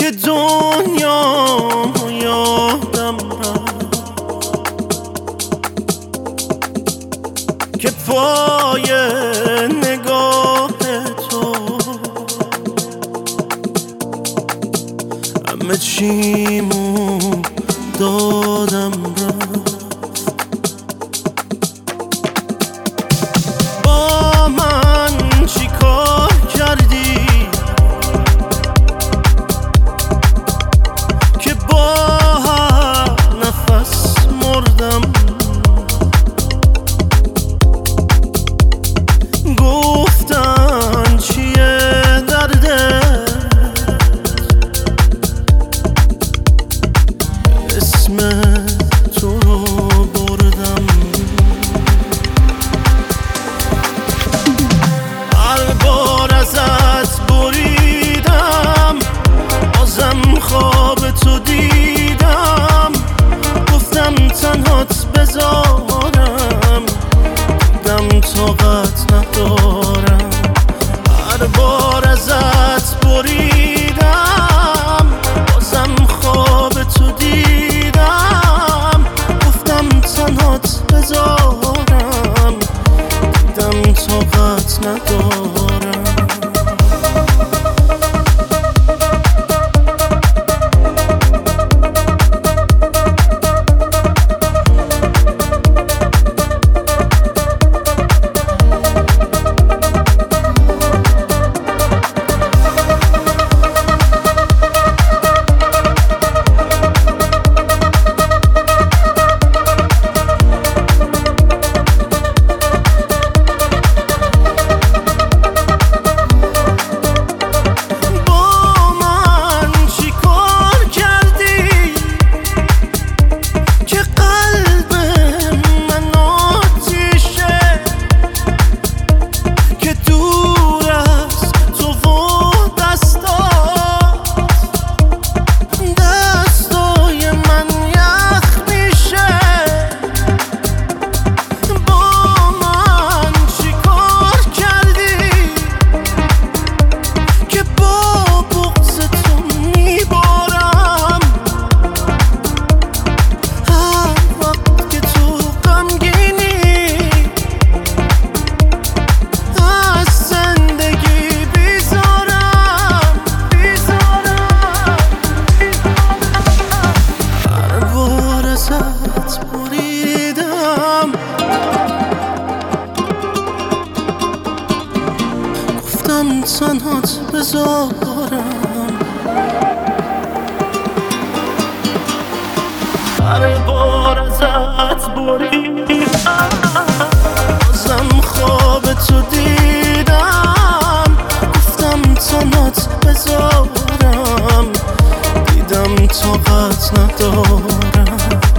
که دنیا یادم رفت، که پای نگاه تو همه چیمو دادم رفت. با من چی کار کردی که با هر نفس مردم؟ گفتن چیه دردت، اسم تو رو بردم. هر بار ازت بریدم بازم خواب تو دیدم، گفتم تنهات بذارم، دیدم طاقت ندارم. هر بار ازت بریدم بازم خواب تو دیدم، گفتم تنهات بذارم، دیدم طاقت ندارم. گفتم تنهات بذارم، هر بار ازت بریدم بازم خواب تو دیدم، گفتم تنهات بذارم، دیدم طاقت ندارم.